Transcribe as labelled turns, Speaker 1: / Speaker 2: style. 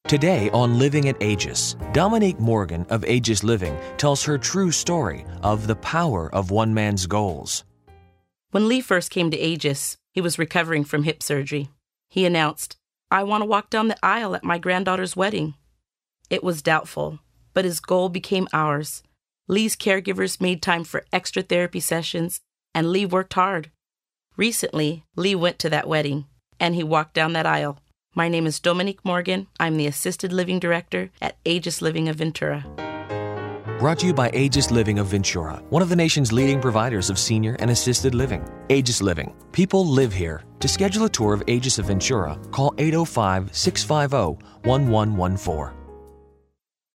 Speaker 1: Today on Living at Aegis, Dominique Morgan of Aegis Living tells her true story of the power of one man's goals.
Speaker 2: When Lee first came to Aegis, he was recovering from hip surgery. He announced, "I want to walk down the aisle at my granddaughter's wedding." It was doubtful, but his goal became ours. Lee's caregivers made time for extra therapy sessions, and Lee worked hard. Recently, Lee went to that wedding, and he walked down that aisle. My name is Dominique Morgan. I'm the Assisted Living Director at Aegis Living of Ventura.
Speaker 1: Brought to you by Aegis Living of Ventura, one of the nation's leading providers of senior and assisted living. Aegis Living. People live here. To schedule a tour of Aegis of Ventura, call 805-650-1114.